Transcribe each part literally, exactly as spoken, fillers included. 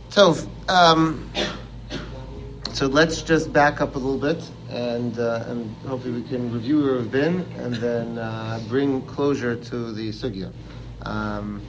So, um, so let's just back up a little bit, and uh, and hopefully we can review where we've been, and then uh, bring closure to the sugya. Um,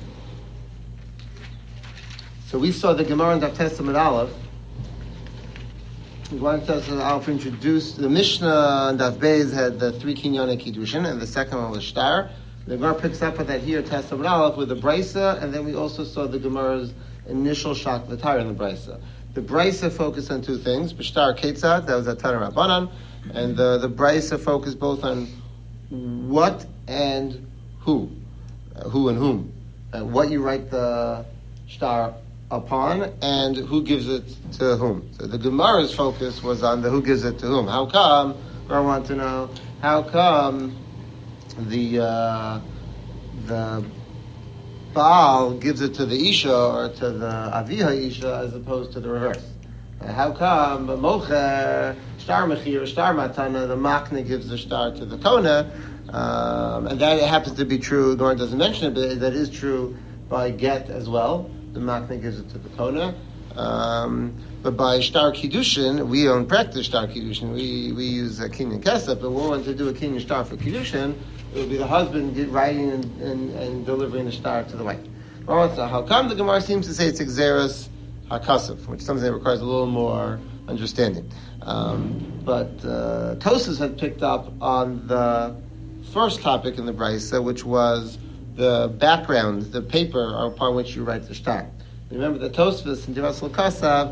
so we saw the Gemara in Daf Testament Aleph. The Gemara in Testament Aleph introduced the Mishnah and Daf Beis had the three Kinyane Kiddushin, and the second one was Shtar. The Gemara picks up with that here, Testament Aleph, with the Brisa, and then we also saw the Gemara's initial shak v'tar in the Brisa. The Brisa focused on two things: B'shtar Ketzad, that was a Tana Rabbanan, and the the Brisa focused both on what and who, uh, who and whom, uh, what you write the shtar upon, and who gives it to whom. So the Gemara's focus was on the who gives it to whom. How come? I want to know how come the uh, the Baal gives it to the Isha or to the Aviha Isha as opposed to the reverse. Uh, how come the Mocher, Shtar Mechir, Shtar Matana, the Makna gives the Shtar to the Kona, um, and that happens to be true, Gemara doesn't mention it, but that is true by Get as well. The Makna gives it to the Kona. Um, but by Shtar Kiddushin, we don't practice Shtar Kiddushin, we, we use a Kinyan Kesef, but we want to do a Kinyan Shtar for Kiddushin. It would be the husband writing and, and, and delivering the shtar to the wife. So how come the Gemara seems to say it's Xeris HaKasef, which is something that requires a little more understanding. Um, but uh, Tosas had picked up on the first topic in the Brisa, which was the background, the paper upon which you write the shtar. Remember the Tosfos in Divas L'Kasav,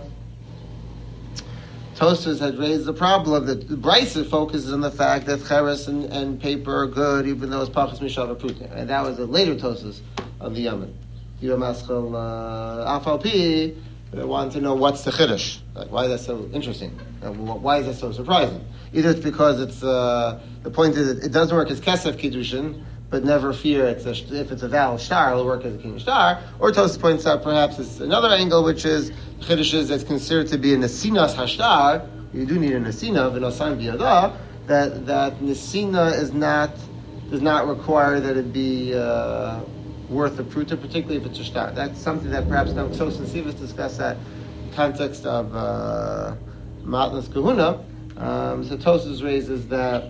Tosfos had raised the problem that the Brisa focuses on the fact that cheres and, and paper are good, even though it's pachas mishav pruta, and that was a later Tosfos of the Yamin. Yom Aschal Afal Pi wanted to know what's the chiddush, like why is that so interesting, uh, why is that so surprising? Either it's because it's uh, the point is that it doesn't work as kesef kiddushin, but never fear it's a, if it's a valid shtar, it'll work as a king shtar. Or Tosfos points out perhaps it's another angle, which is chiddush is that's considered to be a nesinas hashtar. You do need a nesina, v'nosan biyada. That that nesina is not does not require that it be uh, worth a pruta, particularly if it's a shtar. That's something that perhaps now Tosfos and Sivas discuss that context of uh, matnas kahuna. Um, so Tosfos raises that.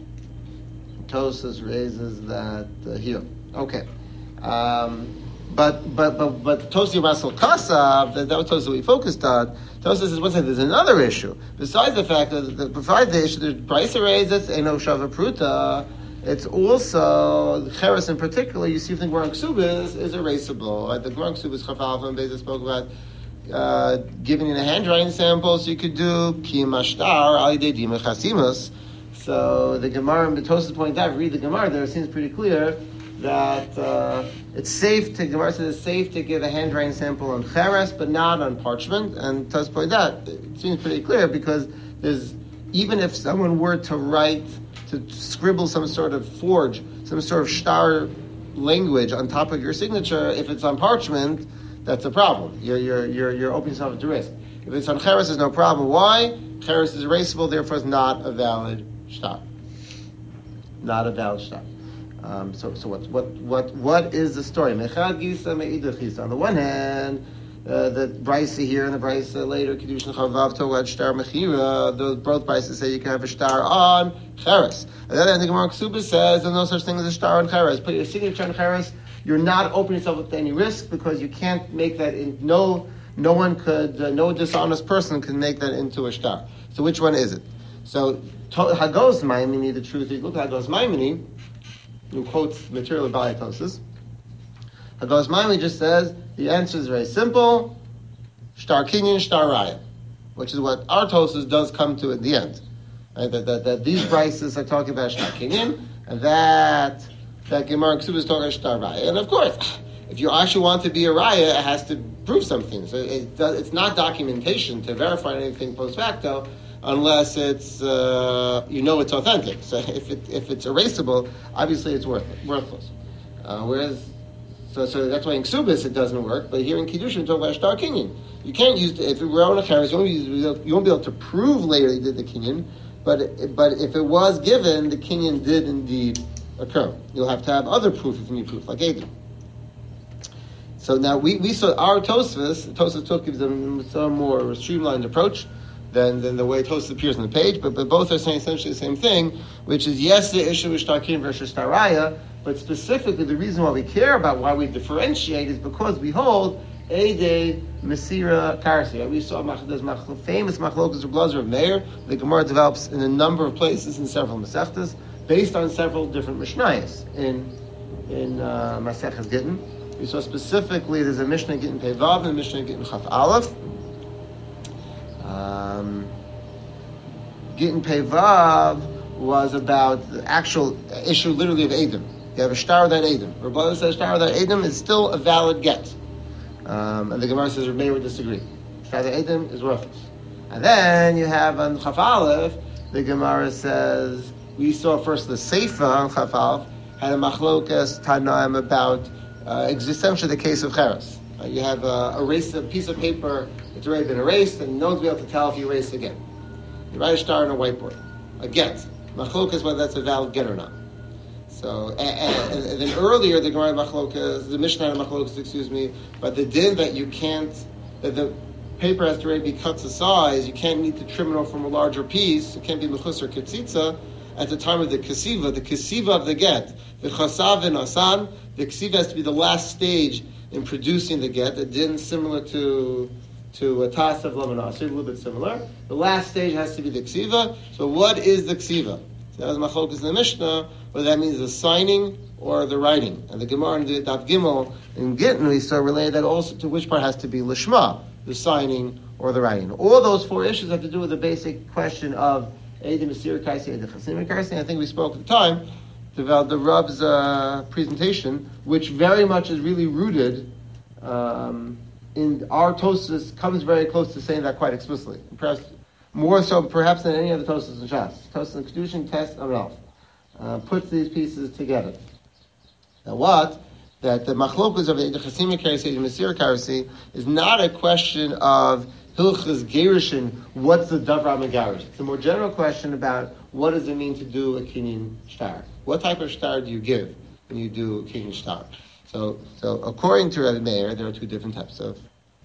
Tosfos raises that uh, here. Okay. Um, but but but but Tosfos Masal Kasav, that, that was Tosfos we focused on. Tosfos says one thing, there's another issue. Besides the fact that, that besides the issue, the Brisa raises Eno Shava Pruta, it's also Cheres in particular, you see if the Gemara Ksubis is erasable. Right? The Gemara Ksubis Chafalfa and Bezos spoke about uh, giving in a handwriting sample, so you could do Ki Mashtar Alidei Dima Chasimus. So the Gemara, the Tosfos point out, read the Gemara there, it seems pretty clear that uh, it's safe to, Gemara says it's safe to give a handwriting sample on cheres, but not on parchment. And Tosfos point out, it seems pretty clear because there's, even if someone were to write, to scribble some sort of forge, some sort of shtar language on top of your signature, if it's on parchment, that's a problem. You're, you're, you're, you're opening yourself to risk. If it's on cheres, there's no problem. Why? Cheres is erasable, therefore it's not a valid shtar. Not a valid shtar. Um, so, so what, what, what, what is the story? Mechad gisa me'idach gisa. On the one hand, uh, the Brisa here and the Brisa later, Kiddushin Chavav Towad Shtar Mechira, those both Brisas say you can have a shtar on cheres. And then the Gemara Ksubis says there's no such thing as a shtar on cheres. Put your signature on cheres, you're not opening yourself up to any risk because you can't make that in, no, no one could, uh, no dishonest person can make that into a shtar. So which one is it? So, Hagos Maimini, the truth is, look at Hagos Maimini, who quotes material about Tosfos. Hagos Maimini just says, the answer is very simple, Shtar Kinyan, Shtar Raya, which is what our Tosfos does come to at the end. Right? That, that, that these Brises are talking about Shtar Kinyan, and that, that Gemara Ksubis is talking about Shtar Raya. And of course, if you actually want to be a Raya, it has to prove something. So it does, it's not documentation to verify anything post facto, unless it's uh, you know it's authentic. So if it if it's erasable, obviously it's worth, worthless. Uh, whereas, so so that's why in Ksubis it doesn't work. But here in Kiddushin, we talk about Shtar Kinyan. You can't use if it were on a cheres, you won't be you won't be able to prove later you did the Kinyan. But but if it was given, the Kinyan did indeed occur. You'll have to have other proof if you need proof, like Edom. So now we, we saw our Tosfos, Tosfos took gives them a more streamlined approach than, than the way Tosfos appears on the page, but, but both are saying essentially the same thing, which is yes, the issue is Shtar Kinyan versus Shtar Raya, but specifically the reason why we care about why we differentiate is because we hold Eidei Mesira Karsi. We saw there's famous Machlokas of Blazer of Meir. The Gemara develops in a number of places in several Masechtas, based on several different Mishnayos in in uh, Maseches Gittin. We saw specifically there's a Mishnah Gittin Pei Vav and a Mishnah Gittin Chaf Aleph. Um, Gittin Pei Vav was about the actual issue, literally of Edom. You have a shtar without Edom. Rabbi says shtar without Edom is still a valid get. Um, and the Gemara says Rabbi would disagree. Shtar without Edom is worthless. And then you have on Chaf Aleph, the Gemara says, we saw first the Seifa on Chaf Aleph, had a machlokas Tanaim about uh, essentially the case of Cheres. Uh, you have a, erase, a piece of paper, it's already been erased, and no one's be able to tell if you erase it again. You write a star on a whiteboard. A get. Machlokas, whether that's a valid get or not. So, and, and, and then earlier, the Gemara Machlokas, the Mishnah Machlokas, excuse me, but the din that you can't, that the paper has to already be cut to size, you can't need to trim it off from a larger piece, it can't be mechus or ketzitza, at the time of the kesiva, the kesiva of the get, the chasav and asan, the kesiva has to be the last stage in producing the get, a din similar to to a tas of lamanasir, a little bit similar. The last stage has to be the kesiva. So what is the kesiva? So that was machlokas in the Mishnah, whether that means the signing or the writing. And the Gemara in the Daf Gimel in Gittin, we saw related that also to which part has to be lishma, the signing or the writing. All those four issues have to do with the basic question of Eidei Mesira Karsi, Eidei Chasim Karsi. I think we spoke at the time about the Rav's uh, presentation, which very much is really rooted um, in our Tosfos, comes very close to saying that quite explicitly. Perhaps more so, perhaps than any other Tosfos in Shas. Tosfos in Kedushin, Test, Amalf, uh, puts these pieces together. Now, what? That the machlokas of Eidei Chasim Karsi, Eidei Mesira Karsi, is not a question of Hilchas Gerushin, what's the Davra Megarish? It's a more general question about what does it mean to do a Kinyan Shtar? What type of Shtar do you give when you do a Kinyan Shtar? So, so according to Rabbi Meir, there are two different types of,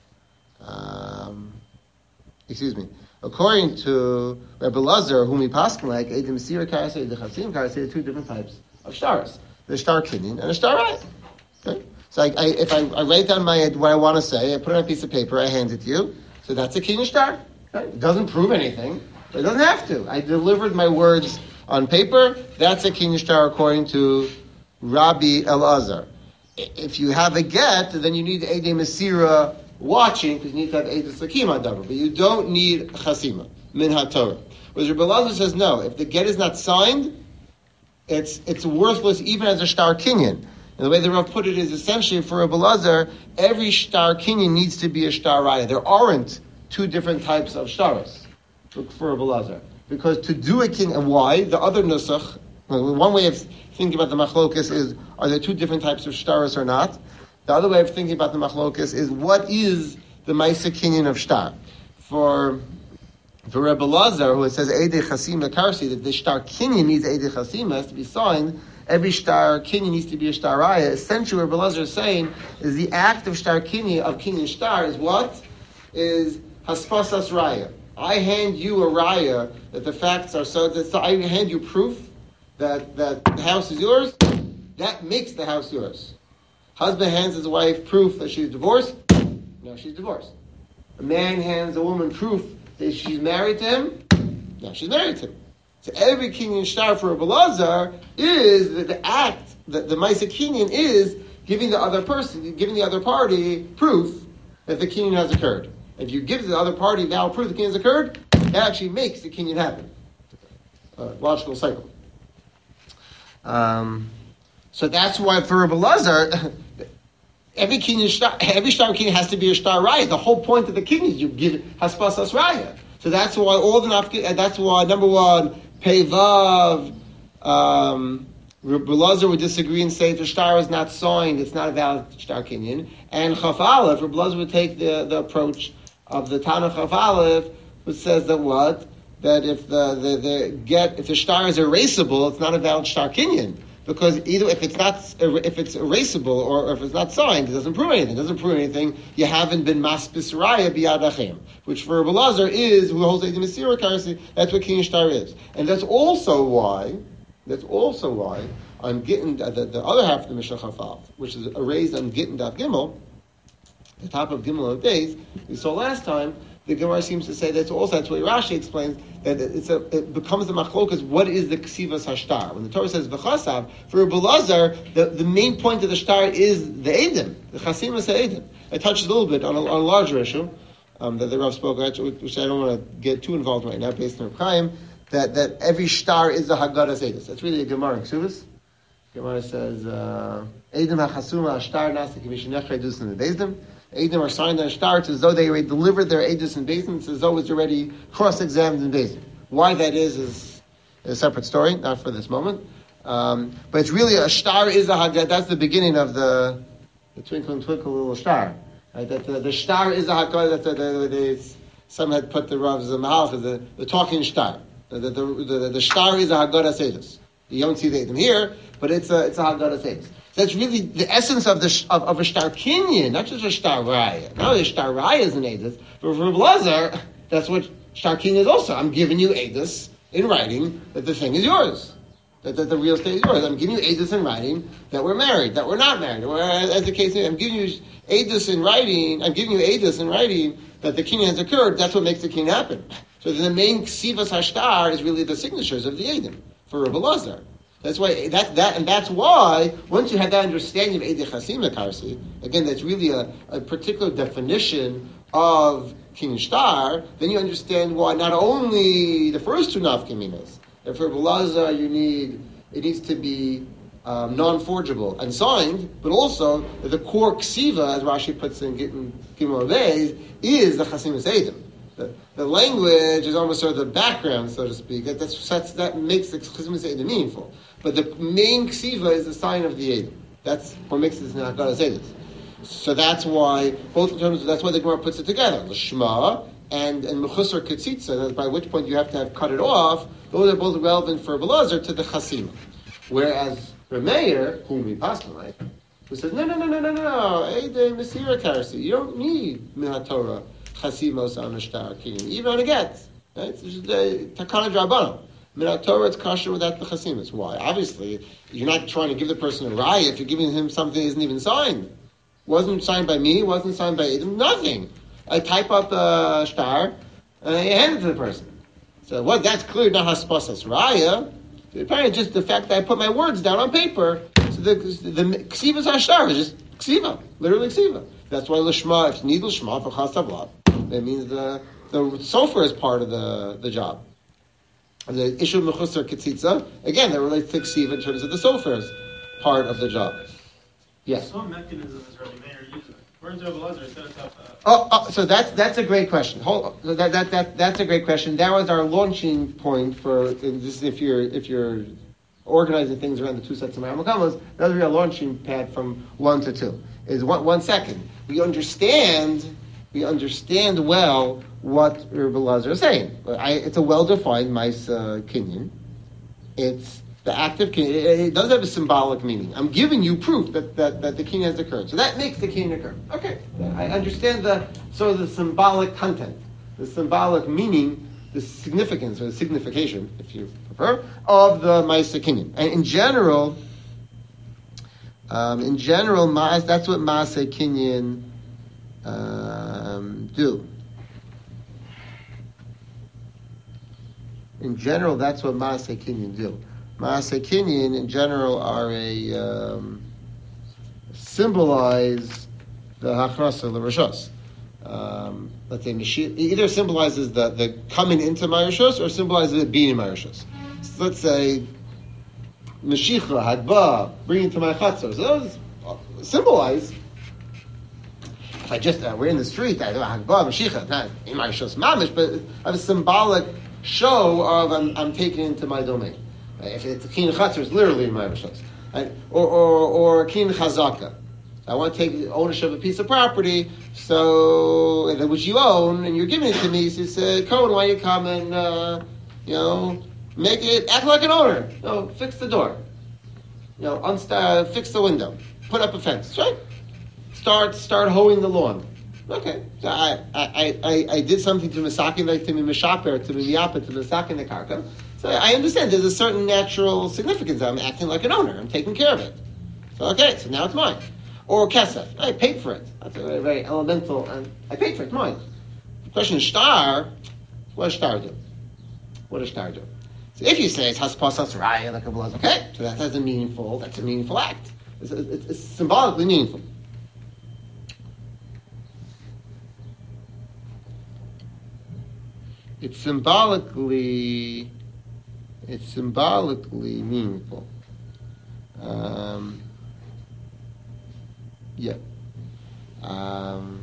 um, excuse me, according to Rabbi Lazar, whom he passed like, Eidei Mesira Karsi, Eidei Chasim Karsi, there are two different types of Shtars. There's Shtar Kinyan and a Shtar Raya. Okay? So I, I, if I, I write down my what I want to say, I put it on a piece of paper, I hand it to you. So that's a Kinyan Shtar. Right? It doesn't prove anything, but it doesn't have to. I delivered my words on paper. That's a Kinyan Shtar according to Rabbi Elazar. If you have a get, then you need Eidei Mesira watching, because you need to have Eidei Sakima davar, but you don't need Chasima, Min HaTorah. Whereas Rabbi Elazar says no, if the get is not signed, it's it's worthless even as a Shtar Kinyan. And the way the Rav put it is essentially for Rabbi Elazar, every Shtar Kinyan needs to be a Shtar Raya. There aren't two different types of Shtaros for Rabbi Elazar. Because to do a Kinyan, why? The other Nusach, one way of thinking about the Machlokas is, are there two different types of Shtaros or not? The other way of thinking about the Machlokas is, what is the Maisa Kinyan of Shtar? For for Rabbi Elazar, who says Eidei Chasim Karsi, that the Shtar Kinyan needs Eidei Chasim, has to be signed. Every Shtar Kinyan needs to be a Shtar Raya. Essentially, what Rabbi Elazar is saying is the act of Shtar Kinyan, of Kinyan Shtar, is what? Is Haspasas Raya. I hand you a Raya that the facts are so, that so I hand you proof that, that the house is yours. That makes the house yours. Husband hands his wife proof that she's divorced. No, she's divorced. A man hands a woman proof that she's married to him. No, she's married to him. So every Kinyan Shtar for Rabbi Elazar is that the act, the, the Maisa Kinyan is giving the other person, giving the other party proof that the Kinyan has occurred. If you give the other party valid proof the Kinyan has occurred, that actually makes the Kinyan happen. Uh, logical cycle. Um, so that's why for Rabbi Elazar, every Kinyan Shtar, every Shtar Kinyan has to be a Shtar Raya. The whole point of the Kinyan is you give Haspasas Raya. So that's why all the nafka, that's why number one, Peivav, um, Rabbi Elazar would disagree and say if the shtar is not signed, it's not a valid Shtar Kinyan. And Chaf Aleph, Rabbi Elazar would take the, the approach of the Tana Chaf Aleph, which says that what? That if the, the, the get, if the shtar is erasable, it's not a valid Shtar Kinyan. Because either if it's not, if it's erasable or if it's not signed, it doesn't prove anything. It doesn't prove anything. You haven't been maspis raya biyad achem, which for Rebbe Lazar is who holds the Mesira Karsi. That's what Kinyan Shtar is, and that's also why. That's also why on Gittin, the, the other half of the Mishnah Chafal, which is erased on Gittin Daf Gimel, the top of Gimel of days, we saw last time. The Gemara seems to say that's also, that's what Rashi explains, that it's a, it becomes the machlokas, what is the ksivas hashtar? When the Torah says v'chasav, for Rebbe Lazar, the, the main point of the shtar is the edim, the chasimas edim. I touched a little bit on a, on a larger issue um, that the Rav spoke about, which I don't want to get too involved right now, based on Chaim, that, that every shtar is a haggadah edus. That's really a Gemara in Ksuvas. Gemara says, edim hachasuma hashtar nasa kimishinech redus in the bezdim. Eidim are signed on a shtar, it's as though they already delivered their edus in Beis Din, it's as though it's already cross-examined in Beis Din. Why that is, is a separate story, not for this moment. Um, but it's really, a shtar is a haggadah, that's the beginning of the, the twinkle and twinkle little shtar. Right? That the, the shtar is a haggadah, that the, the, the, some had put the Rav's Mahalach as the, the talking shtar. The, the, the, the, the shtar is a haggadah sedus. You don't see the Eidim here, but it's a, it's a haggadah sedus. That's really the essence of the of, of a shtar kinyan, not just a shtar raya. Not a shtar raya is an edus, but for Rebbe Lazar, that's what shtar kinyan is also. I'm giving you edus in writing that the thing is yours, that, that the real estate is yours. I'm giving you edus in writing that we're married, that we're not married. Or as the case is, I'm giving you edus in writing. I'm giving you edus in writing that the kinyan has occurred. That's what makes the kinyan happen. So the main ksivas hashtar is really the signatures of the edim for Rebbe Lazar. That's why that that and that's why once you have that understanding of Eidei Chasima Karsi, again, that's really a, a particular definition of Kinyan Shtar, then you understand why not only the first two nafkaminas, that for Rebbe Lazar you need it needs to be um, non-forgeable and signed, but also the core ksiva, as Rashi puts in Gittin Gimel Beis, is the Chasimas Eidim. The, the language is almost sort of the background, so to speak. That that's, that's, that makes the Chasimas Eidim meaningful. But the main ksiva is the sign of the Eidim. That's what makes it not Haggadah Sedus. So that's why both terms. That's why the Gemara puts it together. L'shma and and mechusar ketzitza. By which point you have to have cut it off. Those are both relevant for Rebbe Lazar to the chasima. Whereas Rameir, whom we passed on, who says no no no no no no Eidei Mesira Karsi. You don't need Minat Torah chasimos on a shtar kinyan, even on a get. Right? It's just the takana drabbanan. Minat Torah, it's kosher without the chasimas. Why? Obviously, you're not trying to give the person a raya if you're giving him something that isn't even signed. Wasn't signed by me, wasn't signed by Edom, nothing. I type up a star, and I hand it to the person. So what? That's clear, not haspasas raya. Apparently just the fact that I put my words down on paper. So the, the, the ksivas hashtar is just ksiva, literally ksiva. That's why l'shma, if you need l'shma for chasavlat, that means the, the sofer is part of the, the job. The issue of mechusar ketzitza, again, that relates to ksiva in terms of the sofer's part of the job. Yes. Some mechanism is Rabbi Meir using. Where's Rebbe Lazar set us up? Uh, oh, oh, so that's that's a great question. Hold, so that, that that that's a great question. That was our launching point for this. If you're if you're organizing things around the two sets of Maramakamas, that would be a launching pad from one to two. Is one one second. We understand. We understand well what Rebbe Lazar is saying. I, it's a well-defined Maisa Kinyan. It's the active Kinyan. It, it does have a symbolic meaning. I'm giving you proof that, that, that the Kinyan has occurred. So that makes the Kinyan occur. Okay. I understand the sort of the symbolic content, the symbolic meaning, the significance or the signification, if you prefer, of the Maisa Kinyan. And in general, um, in general, that's what Maisa Kinyan Um, do. In general, that's what Maaseh Kinyan do. Maaseh Kinyan, in general, are a um, symbolize the Hachnasa, the Rishos. Um, let's say Mashiach, either symbolizes the, the coming into my Rishos or symbolizes it being in my Rishos. So let's say Mashiach, Hadba, bringing to my Chatzor. So those symbolize. I just uh, we're in the street. I do Hagbah Mashiach, not in my shos mamish, but I have a symbolic show of I'm, I'm taken into my domain. Uh, if it's a kin chatzor, it's literally in my shos. Right? Or or or kin chazaka. I want to take ownership of a piece of property, so which you own, and you're giving it to me. So you say, Cohen, why don't you come and uh, you know make it act like an owner? No, fix the door. you know, unsta- fix the window, put up a fence, right? Start start hoeing the lawn. Okay, so I I, I, I did something to Misakin, like to Mishaper, to Miyapa, to Misakin the Karka. So I understand there's a certain natural significance. I'm acting like an owner. I'm taking care of it. So okay, so now it's mine. Or Kesef, I paid for it. That's a very, very elemental, and I paid for it, mine. The question is Shtar, what does Shtar do? What does Shtar do? So if you say it's Haspasas Raya, like a blood, okay, so that, that's a meaningful, that's a meaningful act. It's, it's, it's symbolically meaningful. It's symbolically, it's symbolically meaningful. Um, yeah. Um,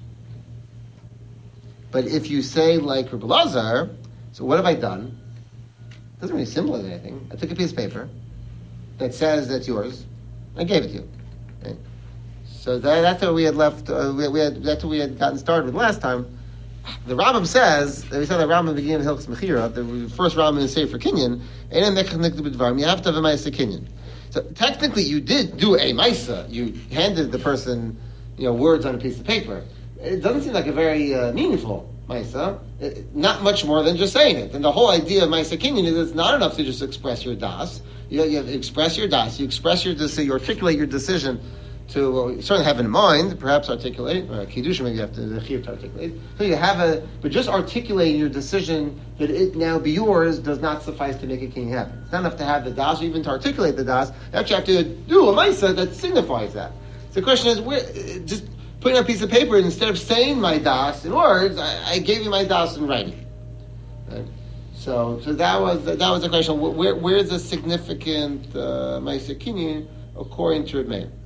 but if you say like Rebbe Lazar, so what have I done? It doesn't really symbolize anything. I took a piece of paper that says that's yours. I gave it to you. Okay? So that, that's what we had left. Uh, we, we had that's what we had gotten started with last time. The Rambam says, we said that Rambam began with Hilchos Mechira, the first Rambam in Sefer Kinyan, you have to have a Maisa Kinyan. So technically you did do a Maisa, you handed the person, you know, words on a piece of paper. It doesn't seem like a very uh, meaningful Maisa, it, not much more than just saying it. And the whole idea of Maisa Kinyan is it's not enough to just express your das. You, you express your das, you express your decision, you articulate your decision to well, you certainly have in mind, perhaps articulate, or Kiddush maybe you have to, the Chiv to articulate. So you have a, but just articulating your decision that it now be yours does not suffice to make a king happen. It's not enough to have the das, or even to articulate the das. You actually have to do a Maisa that signifies that. So the question is, where, just putting on a piece of paper, instead of saying my das in words, I, I gave you my das in writing. Right? So, so that was that was the question. Where, where's the significant uh, Maisa Kinyan according to Reb Meir?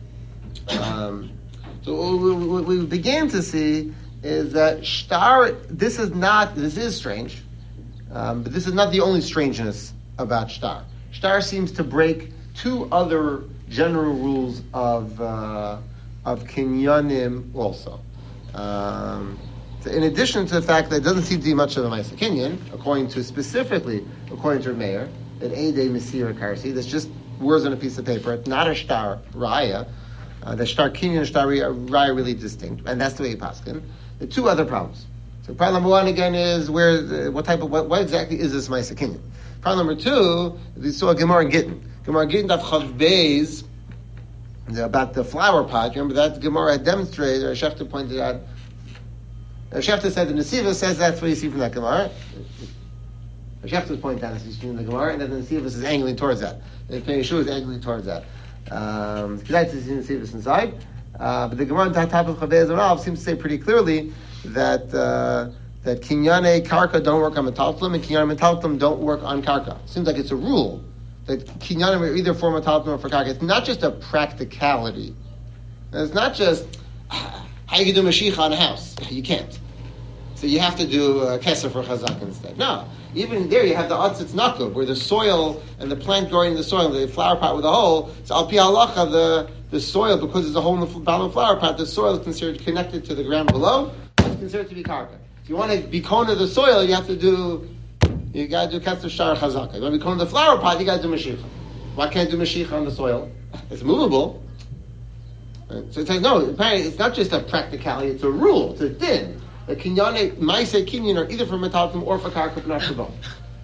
Um, so what we began to see is that shtar, this is not, this is strange, um, but this is not the only strangeness about shtar. Shtar seems to break two other general rules of uh, of kinyanim also. Um, so in addition to the fact that it doesn't seem to be much of a Maisa Kinyan, according to specifically, according to Meir, that Eidei Mesir Karsi, that's just words on a piece of paper, it's not a shtar raya. Uh, the shtar kinyan and shtar raya are really distinct, and that's the way you paskin. The two other problems. So problem number one again is where, the, what type of, what, what exactly is this Maisa Kinyan? Problem number two, we saw a Gemara in Gittin. Gemara in Gittin Daf Chav Beis about the flower pot. Remember that Gemara had demonstrated, or Shechta pointed out. Uh, Shechta said the Nesiva says that's what you see from that Gemara. Shechta was pointing out this from the Gemara, and then the Nesiva is angling towards that. The Yeshua is angling towards that. Um, inside, uh, but the Gemara on top of Chavei Zerav seems to say pretty clearly that uh, that kinyane karka don't work on metaltlim and kinyane metaltlim don't work on karka. Seems like it's a rule that kinyanim are either for metaltlim or for karka. It's not just a practicality. And it's not just how you can do mashiach on a house. You can't. So you have to do uh, keser for chazak instead. No. Even there you have the atzitz nakub, where the soil and the plant growing in the soil, the flower pot with a hole, so al pi halacha, the, the soil, because there's a hole in the bottom of the flower pot, the soil is considered connected to the ground below, it's considered to be karka. If you want to be kona the soil, you have to do, you got to do ketzah shtar chazaka. You want to be kona the flower pot, you got to do mashiach. Why can't you do mashiach on the soil? It's movable. Right? So it says, no, apparently it's not just a practicality, it's a rule, it's a din. The kinyane, Maisa Kinyan are either for metaltim or for karka, but not for both.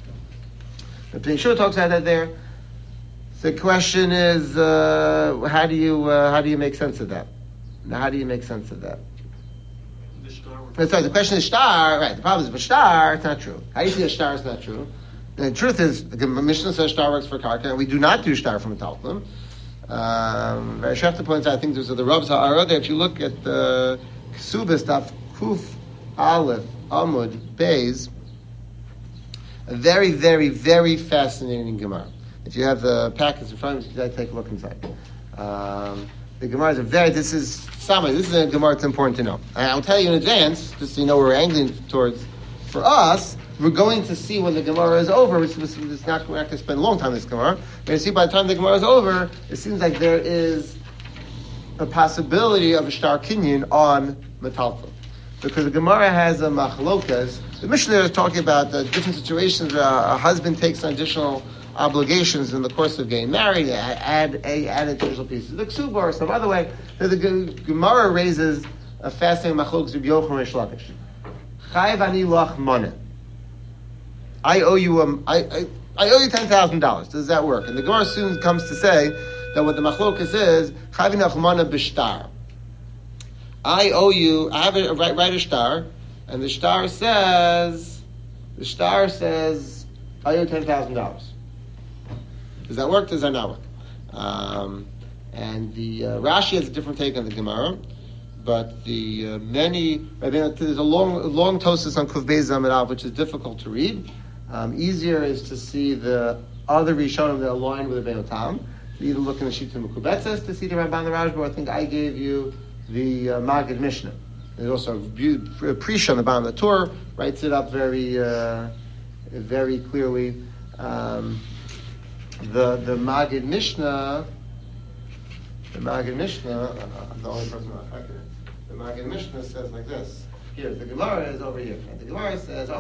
The Pnei Yehoshua talks about that there. So the question is, uh, how do you uh, how do you make sense of that? Now, how do you make sense of that? The shtar. Sorry, the question is shtar. Right. The problem is, but shtar, it's not true. How do you see a shtar is not true? The truth is, the Mishnah says shtar works for karka, and we do not do shtar for metaltim. Um, Shefta points out, I think there's the Rav Zahara there. If you look at the Kesubah stuff, Kuf Aleph, Amud, Beis, a very, very, very fascinating Gemara. If you have the packets in front of you, you can take a look inside. Um, the Gemara is a very, this is, Samai, this is a Gemara that's important to know. And I'll tell you in advance, just so you know where we're angling towards. For us, we're going to see when the Gemara is over, which is not, we're not going to spend a long time in this Gemara, we're going to see by the time the Gemara is over, it seems like there is a possibility of a shtar kinyan on metalfa. Because the Gemara has a machlokas. The Mishnah is talking about the different situations where a husband takes an additional obligations in the course of getting married, add a add additional pieces. The ksuba or some other way. The, the Gemara raises a fascinating machlokes Rabbi Yochanan Reish Lakish. Chayv ani lach moneh. I owe you um, I, I I owe you ten thousand dollars. Does that work? And the Gemara soon comes to say that what the machlokas is chayv ani lach moneh b'shtar. I owe you. I have a write, write a shtar, and the shtar says the shtar says I owe ten thousand dollars. Does that work? Does that not work? Um, and the uh, Rashi has a different take on the Gemara, but the uh, many I mean, there's a long long tosis on Kuf Beis Amud Aleph, which is difficult to read. Um, easier is to see the other Rishonim that align with the Beinotam. You either look in the Shita Mekubetzes to see the Ramban the Rashba, or I think I gave you the uh, Maggid Mishnah. There's also a Prisha on the bottom of the Torah, writes it up very uh, very clearly. Um, The the Maggid Mishnah, the Maggid Mishnah, I'm the only person who affected it. The Maggid Mishnah says like this. Here, the Gemara is over here. The Gemara says,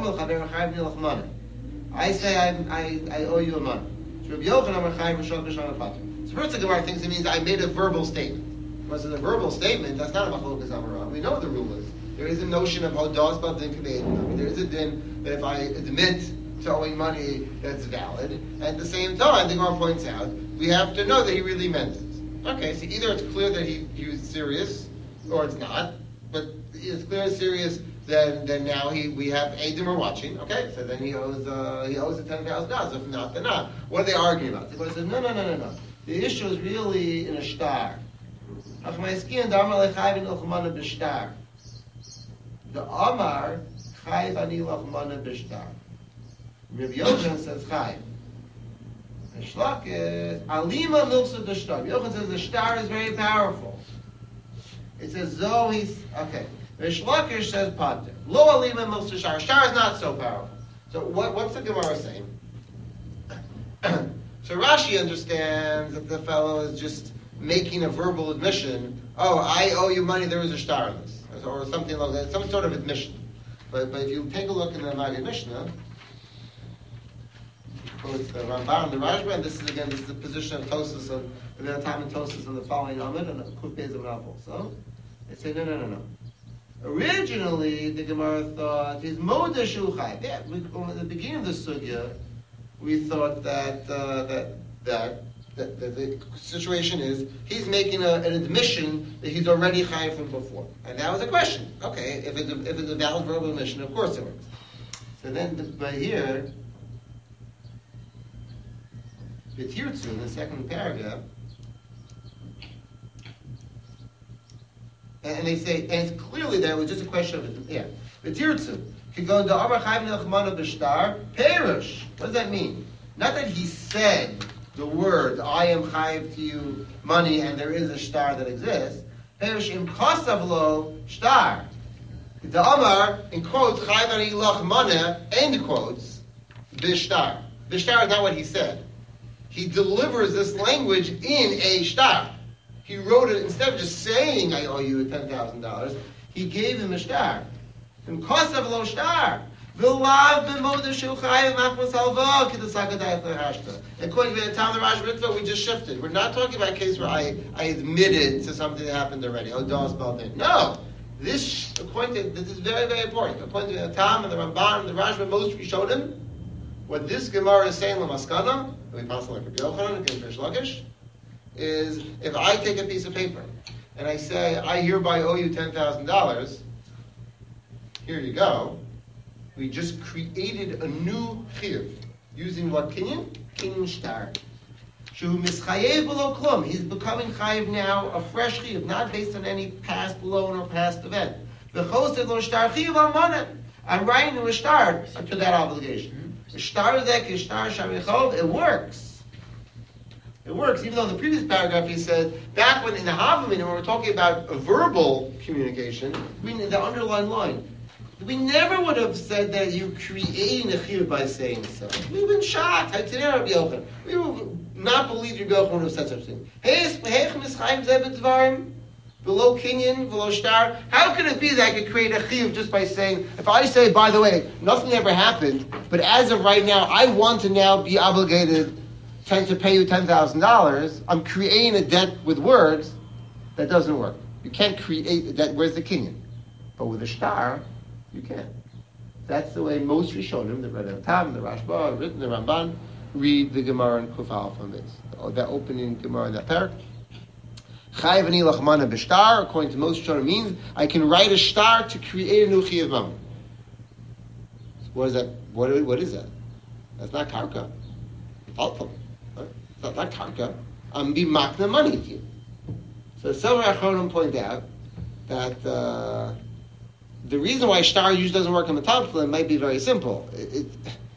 I say I, I, I owe you a money. So first the Gemara thinks it means I made a verbal statement. Once it's a verbal statement, that's not a machlokas amara. We know what the rule is. There is a notion of hodas b'din k'bein. There is a din that if I admit to owing money, that's valid. At the same time, the Gemara points out, we have to know that he really meant it. Okay, so either it's clear that he, he was serious, or it's not. But it's clear and serious, then then now he we have Eidim are watching. Okay, so then he owes uh, he owes the ten thousand dollars. If not, then not. What are they arguing about? The Gemara says, no, no, no, no, no. The issue is really in a shtar. The Amar chayv ani lachmana b'shtar. Rabbi Yochanan says chayv. The shlach is alima milsa the shtar. Rabbi Yochanan says the shtar is very powerful. It says zo he's okay. The shlakish says pater. Lo alima milsa shtar. Shtar is not so powerful. So what, what's the Gemara saying? So Rashi understands that the fellow is just making a verbal admission. Oh, I owe you money. There is a shtar in this, or something like that. Some sort of admission. But but if you take a look in the Maggid Mishnah. Quotes the Ramban and the Rashba, and this is again this is the position of Tosas of the time and Tosas in the following Amud and Kuf Beis Amud Aleph. So they say no, no, no, no. Originally, the Gemara thought his Moda Shuchai. Yeah, we, at the beginning of the sugya, we thought that uh, that, that that that the situation is he's making a, an admission that he's already high from before, and that was a question. Okay, if it's a, if it's a valid verbal admission, of course it works. So then, the, but here. The Tirtzu, in the second paragraph, and they say, and it's clearly that it was just a question of, yeah, the Tirtzu, could go to Amar Chayv Nechmana B'Shtar, Perish. What does that mean? Not that he said the words, I am Chayv to you money, and there is a shtar that exists. Perish im Kosav Lo Shtar. The Amar, in quotes, Chayv Ani Lach Mana, end quotes, B'Shtar. B'Shtar is not what he said. He delivers this language in a shtar. He wrote it, instead of just saying, I owe you ten thousand dollars, he gave him a shtar. And Kosav Lo Shtar. V'lav b'moda shuchayim machmas halva k'desakadayat l'hashta. According to the Tam the Rash Ritva, we just shifted. We're not talking about a case where I, I admitted to something that happened already. Oh, das baldin. No. This, according to, this is very, very important. According to the Tam and the Ramban and the Rash, most we showed him, what this Gemara is saying, Lamaskana, we pass like Rabbi Yochanan and Reish Lakish, is if I take a piece of paper and I say, I hereby owe you ten thousand dollars, here you go, we just created a new chiyuv using what kinyan? Kinyan shtar. Shehu mischayev below klum. He's becoming chayev now, a fresh chiyuv, not based on any past loan or past event. V'chosev lo shtar chiyuv al-manet. I'm writing to a shtar to that obligation. Shtar zek is shtar shamichov. It works. It works. Even though in the previous paragraph he said, back when in the Havamim, when we're talking about a verbal communication, we need the underlined line. We never would have said that you creating a chiyuv by saying so. We've been shocked. We would not believe your Yochanan would have said such a thing. below kinyan, below star. How could it be that I could create a chiyuv just by saying, if I say, by the way, nothing ever happened, but as of right now, I want to now be obligated to pay you ten thousand dollars, I'm creating a debt with words. That doesn't work. You can't create a debt. Where's the kinyan? But with a star, you can. That's the way most Rishonim, the Rebbe Tam, the Rashba, written the Ramban, read the Gemara in Kuf Aleph on this. That opening Gemara in that parak. Chayav ani lachmana b'shtar, according to most Rishonim, means I can write a star to create a new chiyuv mamon. What is that? What, what is that? That's not karka. Helpful. It's not, not karka. I'm being makna money to you. So some Achronim point out that uh, the reason why star usually doesn't work on the top flame might be very simple. It, it,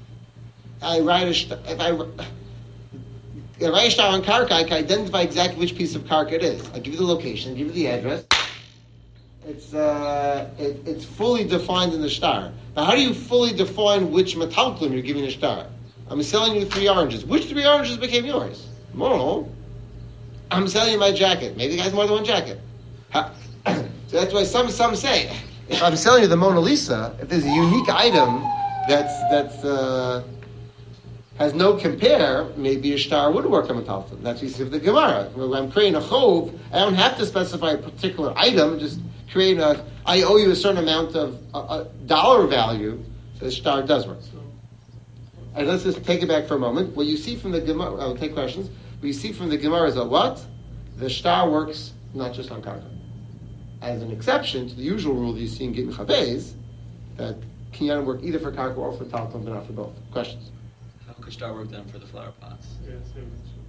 I write a star, if I, if I write a star on karka, I can identify exactly which piece of karka it is. I give you the location, I give you the address. It's uh, it, it's fully defined in the star. Now, how do you fully define which metalklum you're giving a star? I'm selling you three oranges. Which three oranges became yours? No. I'm selling you my jacket. Maybe the guy has more than one jacket. How, so that's why some some say, if I'm selling you the Mona Lisa, if there's a unique item that's that's uh, has no compare, maybe a star would work on metalton. That's the of the Gemara. When I'm creating a chov, I don't have to specify a particular item. Just create a. I owe you a certain amount of a, a dollar value. So the star does work. And let's just take it back for a moment. What you see from the Gemara, I will take questions. What you see from the Gemara is that what? The star works not just on karka. As an exception to the usual rule that you see in Gittin Chavez, that kinyan work either for karka or for talton, but not for both. Questions? How could star work then for the flower pots? Yeah, same.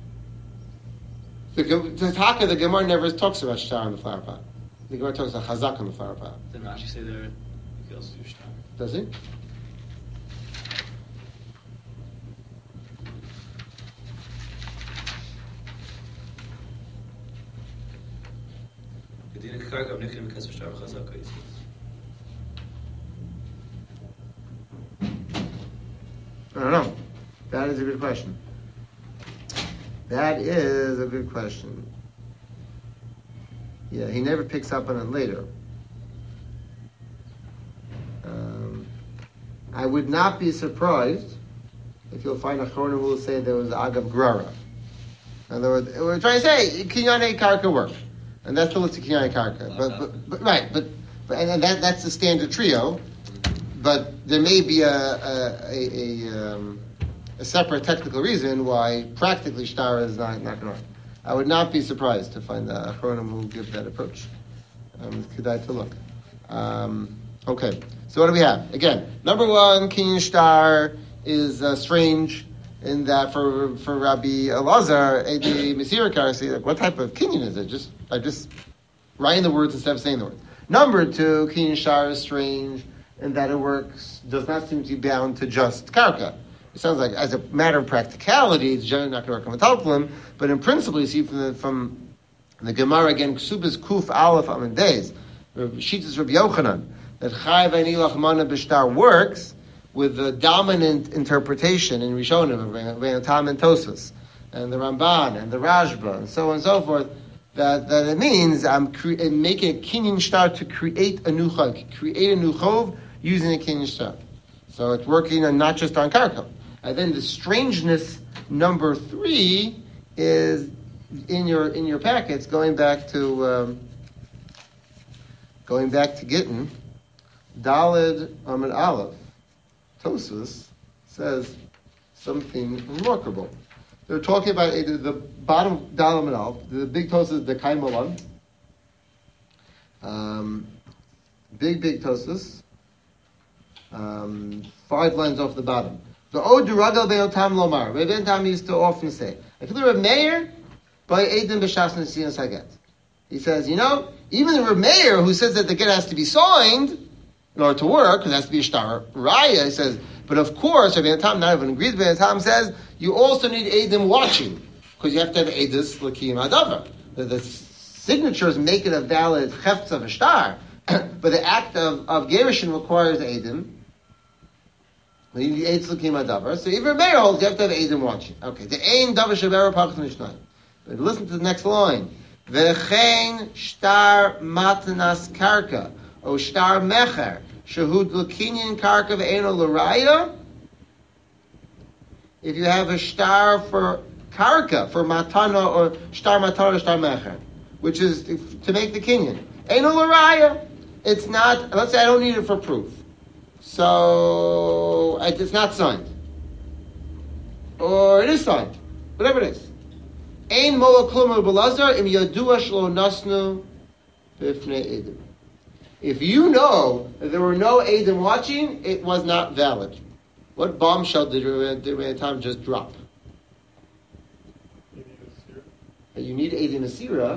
The, the Taka, the Gemara never talks about star on the flower pot. The Gemara talks about chazak on the flower pot. Didn't Rashi say there you could also do star? Does he? I don't know. That is a good question. That is a good question. Yeah, he never picks up on it later. Um, I would not be surprised if you'll find a chorner who will say there was agav grara. In other words, we're trying to say kinyan karka work. And that's the list of kinyan karka, but, but, but right, but, but and that that's the standard trio. But there may be a a a, a, um, a separate technical reason why practically shtar is not not going to work. I would not be surprised to find the achronim who give that approach. Um, kedai to look. Um, okay, so what do we have? Again, number one, kinyan shtar is uh, strange. In that, for for Rabbi Elazar, Edi Mesirakar, say, like, what type of kinyan is it? Just I just writing the words instead of saying the words. Number two, kinyan shtar is strange in that it works does not seem to be bound to just karka. It sounds like, as a matter of practicality, it's generally not going to work on metalplim, but in principle, you see from the from the Gemara again, Ksubas Kuf Aleph Amen Days, Shitas Rabbi Yochanan, that Chai V'ani Lachmana B'Shtar works with the dominant interpretation in Rishonim of Rebbeinu Tam and Tosfos, and the Ramban and the Rashba, and so on and so forth, that, that it means I'm cre- making a kinyan shtar to create a new chov, create a new chov using a kinyan shtar. So it's working on not just on karka. And then the strangeness number three is in your in your packets, going back to um, going back to Gittin, Daled Amid Aleph. Tosfos says something remarkable. They're talking about the, the bottom Dalam and Alf, the big Tosfos, the Kaimalan. Um, big, big Tosfos. Um, five lines off the bottom. The O Duragal Be'otam Lomar. Rebbeinu Tam used to often say, if you were a mayor, by Eidim B'Shas Nesiyan Saget. He says, you know, even the mayor who says that the get has to be signed in order to work, because it has to be a shtar raya, he says, but of course, Rebbeinu Tam, not even agrees, Rebbeinu Tam says, you also need Eidim watching, because you have to have Eidus L'kiyim Adavar. The, the signatures make it a valid chefts of a shtar, but the act of, of Gerushin requires Eidim. You need Eidus L'kiyim Adavar. So even a mayor holds, you have to have Eidim watching. Okay, the Ein Davar Sheber Pachas Mishnayim. But listen to the next line. V'chein shtar matnas karka, o shtar mecher, shehud l'kinyan karka v'eno l'raya. If you have a shtar for karka, for matana, or shtar matana, or shtar mecher, which is to make the kinyan. Eno l'raya. It's not, let's say I don't need it for proof. So, it's not signed. Or it is signed. Whatever it is. Ein moa klum belazar im yadua shlo nasnu b'fnei edim. If you know that there were no edim watching, it was not valid. What bombshell did Rabbeinu Tam just drop? You need edim asira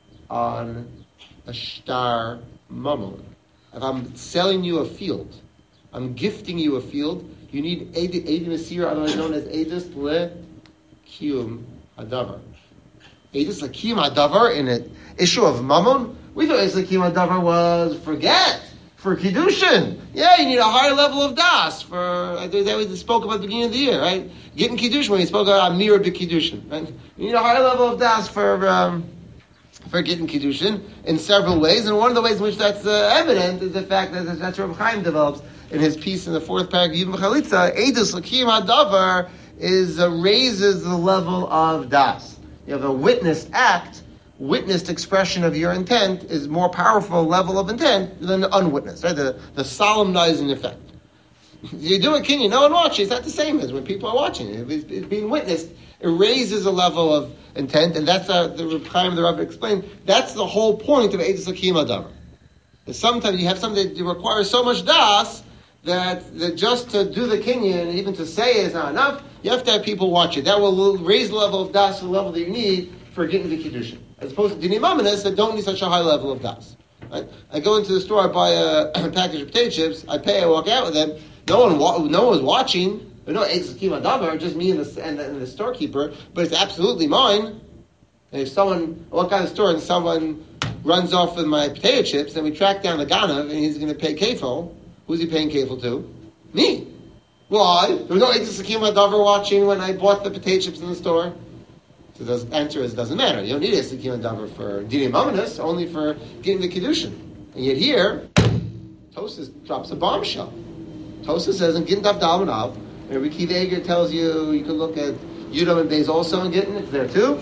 on a shtar mamon. If I'm selling you a field, I'm gifting you a field, you need edim asira, otherwise known as edus le kiyum hadavar. Edus le kiyum hadavar in an issue of mamon. We thought edus le kiyum hadavar was forget for kiddushin. Yeah, you need a higher level of das for. I think that we spoke about at the beginning of the year, right? Getting kiddushin when we spoke about amir b'kiddushin, right? You need a higher level of das for. Um, for getting kiddushin in several ways, and one of the ways in which that's uh, evident is the fact that that's what Reb Chaim develops in his piece in the fourth paragraph, Yibam Chalitza. Edus l'kiyum hadavar is uh, raises the level of das. You have a witness act, witnessed expression of your intent is more powerful level of intent than the unwitnessed, right? The the solemnizing effect. You do a kinyan, no one watches. It's not the same as when people are watching. If it's, it's being witnessed, it raises a level of intent, and that's uh, the Reb Chaim, the Rabbi explained. That's the whole point of Edus l'kiyum hadavar. Sometimes you have something that requires so much das that, that just to do the kinyan, even to say it is not enough. You have to have people watch it. That will raise the level of das to the level that you need for getting the kiddushin, as opposed to dinei mamanis that don't need such a high level of das. Right? I go into the store, I buy a, a package of potato chips, I pay, I walk out with them. No one, wa- no one was watching. There's no edus l'kiyum hadavar, just me and the, and the, and the storekeeper. But it's absolutely mine. And if someone, I walk out of the store and someone runs off with my potato chips, then we track down the ganav and he's going to pay kefil. Who's he paying kefil to? Me. Why? There was no edus l'kiyum hadavar watching when I bought the potato chips in the store. So the answer is, it doesn't matter. You don't need edus l'kiyum hadavar for dinei mamanis, only for getting the kiddushin. And yet here, Tosas drops a bombshell. Tosas says in Gittin Daf Dalman Av, and Rabbi Akiva Eiger tells you you can look at Yudam and Beis also in Gittin, it's there too.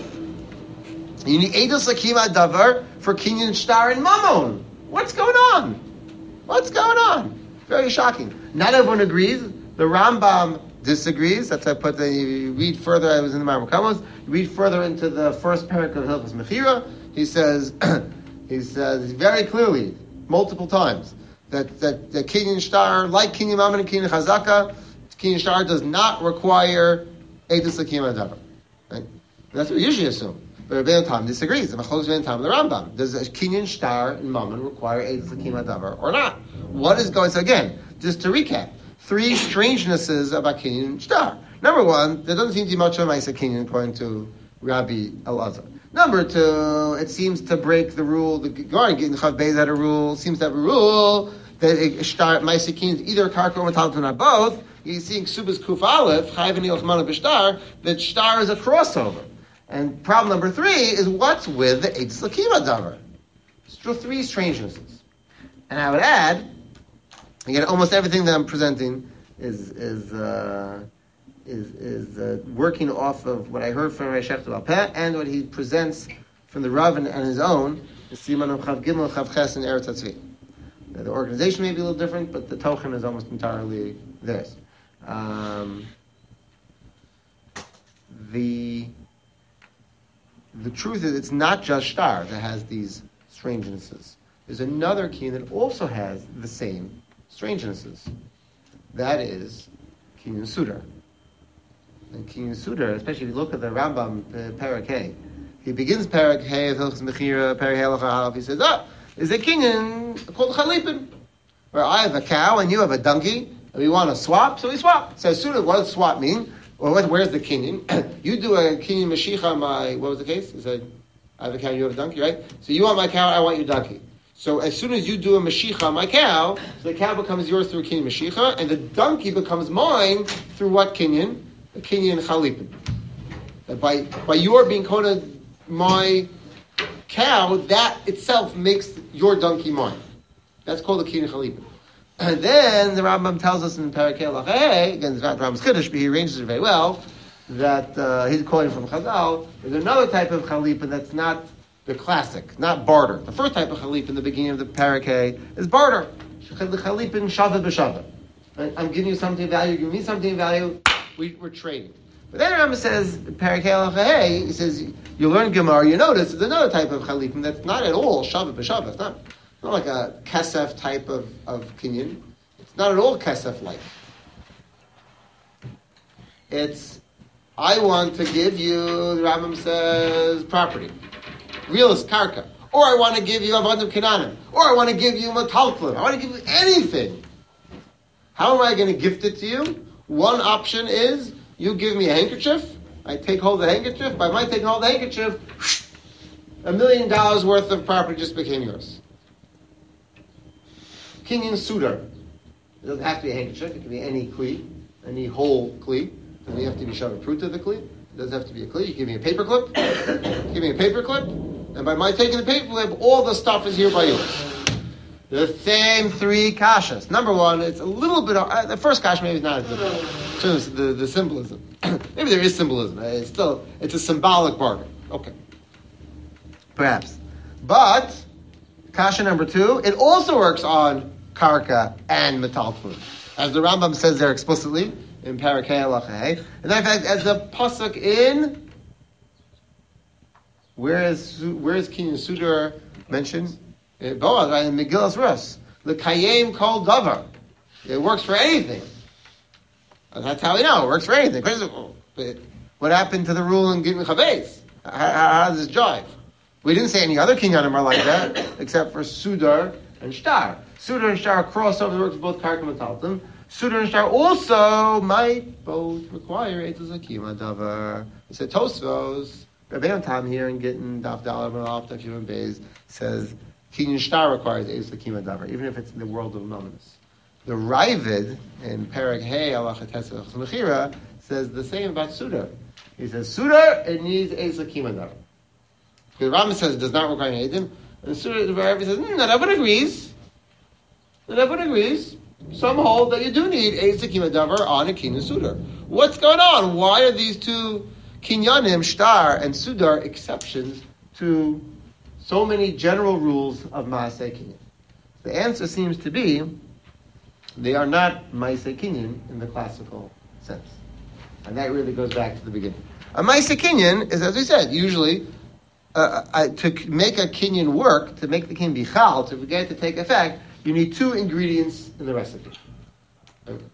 You need edus l'kiyum hadavar for kinyan shtar and mamon. What's going on? What's going on? Very shocking. Not everyone agrees. The Rambam disagrees. That's why I put the, you read further, I was in the Marmar Kamos, you read further into the first parak of Hilchos Mechira, he says, he says very clearly, multiple times, that, that the kinyan shtar, like kinyan mamon and kinyan chazaka, kinyan shtar does not require edus l'kiyum hadavar. Right? That's what we usually assume. But Rabbeinu Tam disagrees. The Machlokas Rabbeinu Tam, the Rambam, does a kinyan shtar and mamon require edus l'kiyum hadavar or not? What is going? So again, just to recap, three strangenesses about kinyan shtar. Number one, there doesn't seem to be much of a Ma'aseh kinyan according to Rabbi Elazar. Number two, it seems to break the rule. The Gemara in Chav Beis had a rule. Seems to have a rule that shtar Ma'aseh kinyan is either karka or metalton, not both. He's seeing Subas Kuf Aleph Chayv and Ilchmana b'shtar that shtar is a crossover. And problem number three is what's with the edus l'kiyum hadavar? It's three strangenesses. And I would add, again, almost everything that I'm presenting is is uh, is is uh, working off of what I heard from Reish Shechter Al Peh and what he presents from the Rav and his own, the Siman of Chav Gimel, Chav Ches, and Eretz HaTzvi. The organization may be a little different, but the tochen is almost entirely theirs. Um, the the truth is, it's not just shtar that has these strangenesses. There's another key that also has the same strangenesses. That is kinyan sudar. And kinyan sudar, especially if you look at the Rambam uh, Parak Hey, he begins Parak Hey of Hilchos Mechira, Parak Hey Halacha Aleph. He says, "Ah, is a kinyan called chalipin, where I have a cow and you have a donkey, and we want to swap, so we swap." So as soon as what does swap mean? Or what, where's the kinyan? You do a kinyan mashicha. My what was the case? He said, "I have a cow, you have a donkey, right? So you want my cow, I want your donkey." So as soon as you do a mashicha on my cow, so the cow becomes yours through a kinyan mashicha, and the donkey becomes mine through what kinyan? A kinyan chalipin. That by by your being kona my cow, that itself makes your donkey mine. That's called the kinyan chalipin. And then the Rambam tells us in Parakeh Lacheh, again, it's not Rambam's Kiddush, but he arranges it very well, that uh, he's quoting from Chazal. There's another type of chalipin that's not the classic, not barter. The first type of chalipin in the beginning of the Parakeh is barter. The chalipin shava b'shava. I'm giving you something of value, you give me something of value, we, we're trading. But then Rambam says, Parakeh Lacheh, he says, you learn Gemara, you notice there's another type of chalipin that's not at all shava b'shava. It's not. It's not like a kesef type of, of kinyan. It's not at all kesef-like. It's, I want to give you, the Rambam says, property. Realist karka. Or I want to give you avadam kinanim. Or I want to give you matalklin. I want to give you anything. How am I going to gift it to you? One option is, you give me a handkerchief. I take hold of the handkerchief. By my taking hold of the handkerchief, a million dollars worth of property just became yours. Kinyan Sudar. It doesn't have to be a handkerchief. It can be any kli, any whole kli. It doesn't have to be Shavah Pruta, the kli. It doesn't have to be a kli. You give me a paper clip. Give me a paper clip. And by my taking the paper clip, all the stuff is here by yours. The same three kashas. Number one, it's a little bit, uh, the first kasha maybe is not as difficult. The, the symbolism. Maybe there is symbolism. It's still, it's a symbolic bargain. Okay. Perhaps. But, kasha number two, it also works on karka and metal food. As the Rambam says there explicitly in Parakeh Lacheh. And in fact, as the pasuk in, where is, where is Kinyan Sudar mentioned? Boaz, right, in Megillas Rus. The Kayem Kol Davar. It works for anything. And that's how we know. It works for anything. But what happened to the rule in Gittin Chavez? How, how, how does this jive? We didn't say any other kinyanim are like that, except for Sudar and Shtar. Sudar and Shtar crossover works both Karka and Taltim. Sudar and Shtar also might both require Eitzah Zakima Davar. It said Tosfos, Rabbeinu Tam here in Gittin, Daf Dalar Malaf, Daf Yevon Beis, says Kinyan Shtar requires Eitzah Zakima Davar, even if it's in the world of Nominus. The Ravid in Perek Hey Alacha Tesach Mechira says the same about Sudar. He says Sudar, it needs Eitzah Zakima Davar. The Rambam says it does not require an Eidim, and Sudar the Ravid says, hmm, that everyone agrees. That everyone agrees. Some hold that you do need Eitzah Zakima Davar on a Kinyan Sudar. What's going on? Why are these two Kinyanim, Shtar and Sudar, exceptions to so many general rules of Maaseh Kinyan? The answer seems to be they are not Maaseh Kinyan in the classical sense. And that really goes back to the beginning. A Maaseh Kinyan is, as we said, usually uh, uh, to make a Kinyan work, to make the Kinyan bichal, to get it to take effect, you need two ingredients in the recipe. Okay.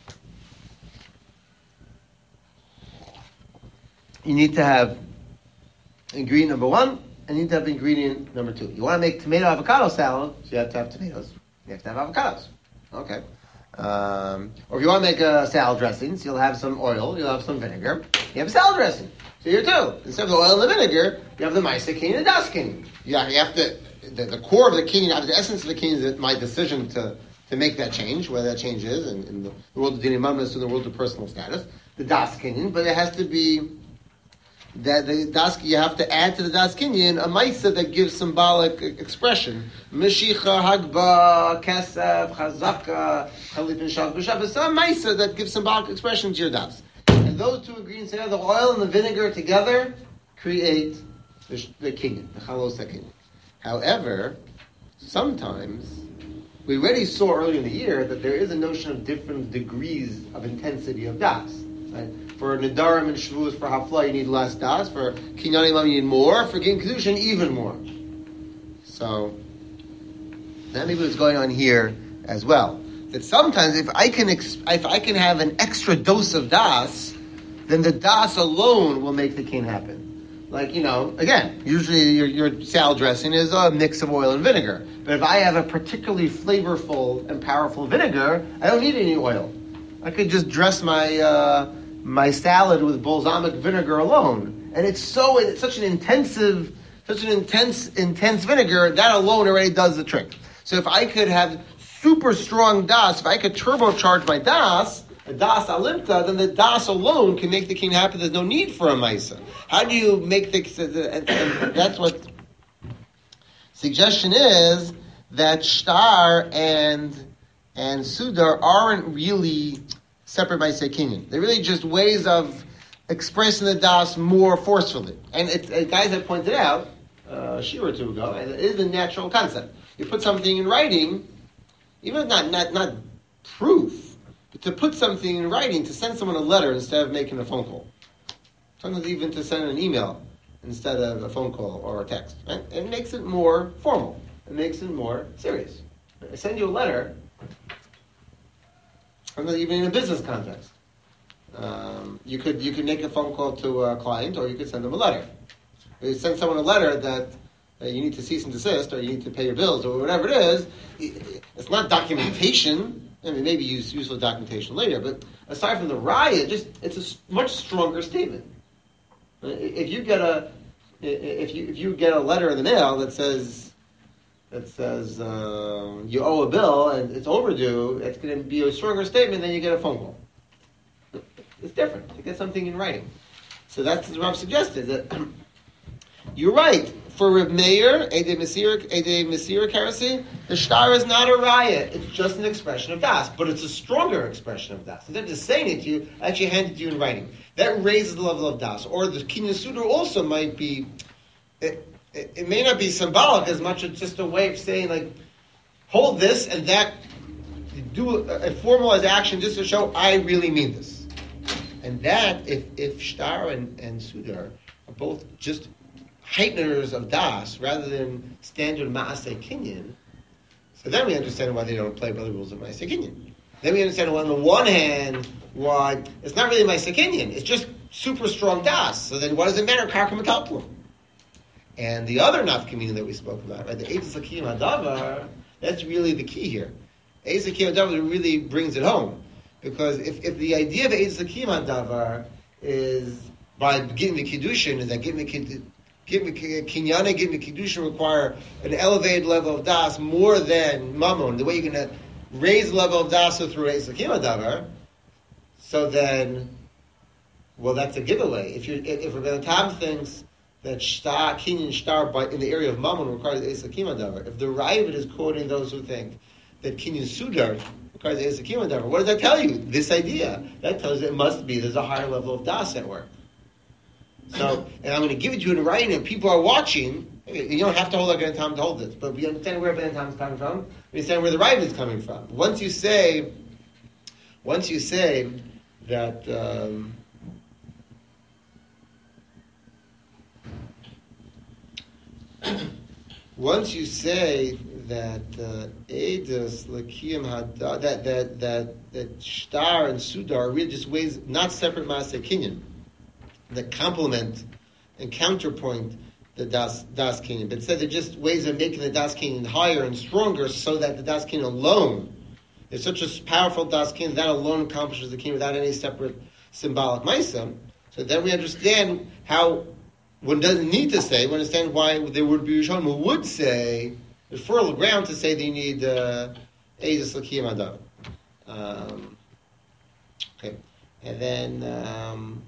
You need to have ingredient number one, and you need to have ingredient number two. You want to make tomato avocado salad, so you have to have tomatoes. You have to have avocados. Okay. Um, or if you want to make a salad dressing, so you'll have some oil, you'll have some vinegar. You have a salad dressing. So here too, instead of the oil and the vinegar, you have the Maaseh Kinyan and the Das Kinyan. Yeah, you have to, the, the core of the Kinyan, the essence of the Kinyan is my decision to, to make that change, whether that change is in, in the world of Dinei Mammos and the world of personal status. The Das Kinyan, but it has to be that the das, you have to add to the Das Kinyan a Maisa that gives symbolic expression. Meshicha, Hagba, Kesef, Chazaka, Chalipin, Shav, B'Shav. It's some Maisa that gives symbolic expression to your Das. And those two ingredients together, the oil and the vinegar together, create the, the Kinyan, the Chalosa Kinyan. However, sometimes, we already saw earlier in the year that there is a notion of different degrees of intensity of Das. Right? For Nedarim and Shavuos, for Hafla, you need less Das. For Kinyan Imam, you need more. For Gin Kedushin, even more. So, that maybe what's going on here as well. That sometimes, if I can ex- if I can have an extra dose of Das, then the Das alone will make the kin happen. Like, you know, again, usually your, your salad dressing is a mix of oil and vinegar. But if I have a particularly flavorful and powerful vinegar, I don't need any oil. I could just dress my uh, my salad with balsamic vinegar alone, and it's so it's such an intensive, such an intense intense vinegar that alone already does the trick. So if I could have super strong das, if I could turbocharge my das, a das alimta, then the das alone can make the king happen. There's no need for a maisa. How do you make the? And, and that's what Suggestion is that shtar and and sudar aren't really separate Maaseh Kinyan. They're really just ways of expressing the das more forcefully. And it, it, guys have pointed out, uh, a year or two ago, and it is a natural concept. You put something in writing, even if not, not, not proof, but to put something in writing, to send someone a letter instead of making a phone call. Sometimes even to send an email instead of a phone call or a text. Right? It makes it more formal. It makes it more serious. I send you a letter, sometimes even in a business context. Um, you could you could make a phone call to a client, or you could send them a letter. You send someone a letter that uh, you need to cease and desist, or you need to pay your bills, or whatever it is. It's not documentation. I mean, maybe use useful documentation later, but aside from the riot, just it's a much stronger statement. If you get a if you if you get a letter in the mail that says that says uh, you owe a bill and it's overdue, it's going to be a stronger statement than you get a phone call. It's different. You get something in writing. So that's what Rav suggested. That you're right. For Reb Meir, Edei Mesira, Edei Mesira Karasi, the shtar is not a riot. It's just an expression of das, but it's a stronger expression of das. Instead of just saying it to you, I actually hand it to you in writing. That raises the level of das. Or the Kinyan Sudar also might be. It, it, it may not be symbolic as much as just a way of saying, like, hold this and that. Do a, a formalized action just to show I really mean this. And that, if if shtar and, and sudar are both just heighteners of das rather than standard Maaseh Kinyan, so then we understand why they don't play by the rules of Maaseh Kinyan. Then we understand why, on the one hand, why it's not really Maaseh Kinyan, it's just super strong das. So then what does it matter? Karka Metaltlum. And the other nafkamina that we spoke about, right, the Eitz Lakim Hadavar, that's really the key here. Eitz Lakim Hadavar really brings it home. Because if, if the idea of Eitz Lakim Hadavar is by getting the Kiddushin, is that getting the Kiddushin, Give me kinyana, give me kiddushin require an elevated level of das more than mammon. The way you're going to raise the level of das through Eitz Lakim Hadavar. So then, well, that's a giveaway. If you if Rebbe Tam thinks that shtar, kinyan shtar, by in the area of mammon requires Eitz Lakim Hadavar, if the Ravid is quoting those who think that kinyan sudar requires Eitz Lakim Hadavar, what does that tell you? This idea that tells you it must be there's a higher level of das at work. So, and I'm going to give it to you in writing, and people are watching. You don't have to hold like time to hold this, but we understand where Ben Tam is coming from. We understand where the Ravid is coming from. Once you say, once you say that. Um, once you say that Eidos Lakim had that that that that shtar and sudar are really just ways not separate Maaseh Kinyan, that complement and counterpoint the das das kinyan, but instead they're just ways of making the das kinyan higher and stronger, so that the das kinyan alone is such a powerful das kinyan that alone accomplishes the kinyan without any separate symbolic ma'isa. So then we understand how one doesn't need to say. We understand why there would be Rishonim who would say there's fertile ground to say that you need Eidos Lakim Hadavar. Um Okay, and then. Um,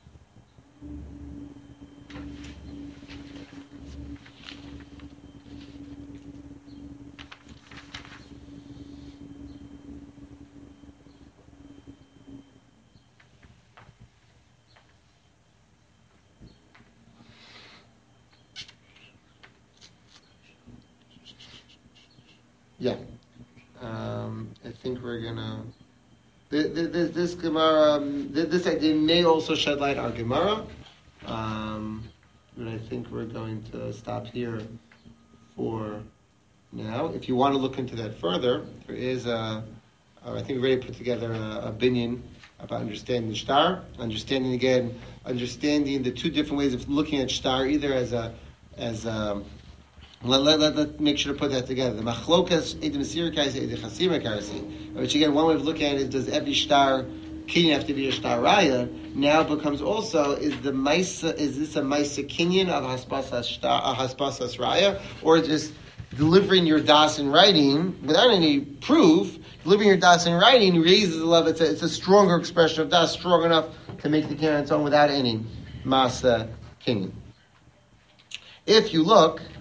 Yeah, um, I think we're gonna. This, this, this Gemara, um, this idea may also shed light on Gemara, um, but I think we're going to stop here for now. If you want to look into that further, there is a. Uh, I think we already put together a, a binyan about understanding shtar, understanding again, understanding the two different ways of looking at shtar, either as a as a Let, let, let, let make sure to put that together. The machlokas Edei Mesira Karasi, Edei Chasima Karasi, which again, one way of looking at it is, does every shtar kinyan have to be a shtar raya? Now becomes also, is the maisa, is this a maisa kinyan of haspasas shtar, a haspasas raya, or just delivering your das in writing without any proof? Delivering your das in writing raises the level. It's a, it's a stronger expression of das, strong enough to make the kinyan on its own without any masa kinyan. If you look.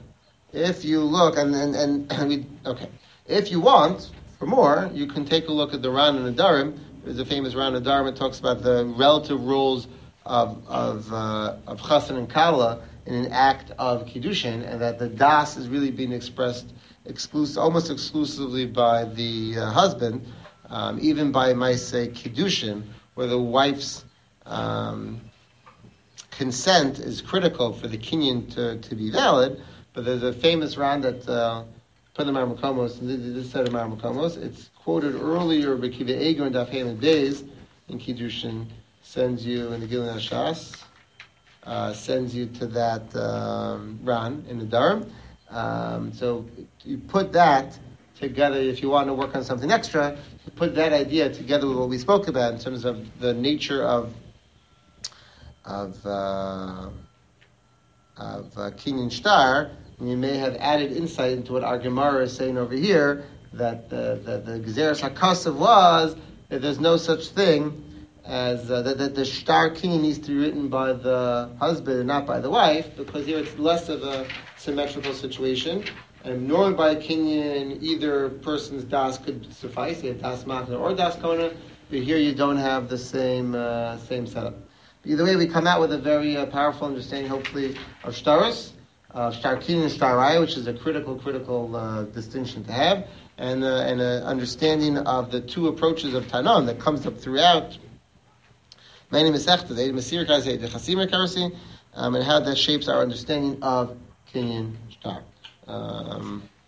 if you look, and, and, and, and we, okay, if you want, for more, you can take a look at the Ran and the Darim. There's a famous Ran and Darim that talks about the relative roles of, of, uh, of Chassan and Kala in an act of Kiddushin, and that the Das is really being expressed exclusive, almost exclusively by the uh, husband, um, even by Maaseh Kiddushin, where the wife's um, consent is critical for the kinyan to, to be valid. But there's a famous round that uh, put in the Marmakomos, this set of Marmakomos. It's quoted earlier, Bekiva Eger and Daf Haman Days in Kiddushin sends you in the Gilin Hashas, uh, sends you to that um, Ran in the Durham. Um, so you put that together, if you want to work on something extra, you put that idea together with what we spoke about in terms of the nature of of uh, of uh, Kinyan Shtar, and you may have added insight into what our Gemara is saying over here, that the the, the Gezeres HaKasav was that there's no such thing as uh, that, that the Shtar Kinyan needs to be written by the husband and not by the wife, because here it's less of a symmetrical situation. And normally by Kinyan, either person's Das could suffice, you have Das Machna or Das Kona, but here you don't have the same uh, same setup. But either way, we come out with a very uh, powerful understanding, hopefully, of Shtaros, of Shtar Kinyan and Shtar Raya, which is a critical, critical uh, distinction to have, and uh, and an understanding of the two approaches of Tanan that comes up throughout many Masechtas, the Masir Karasi, the Chasimer Karasi, um, and how that shapes our understanding of Kinyan Shtar. Um,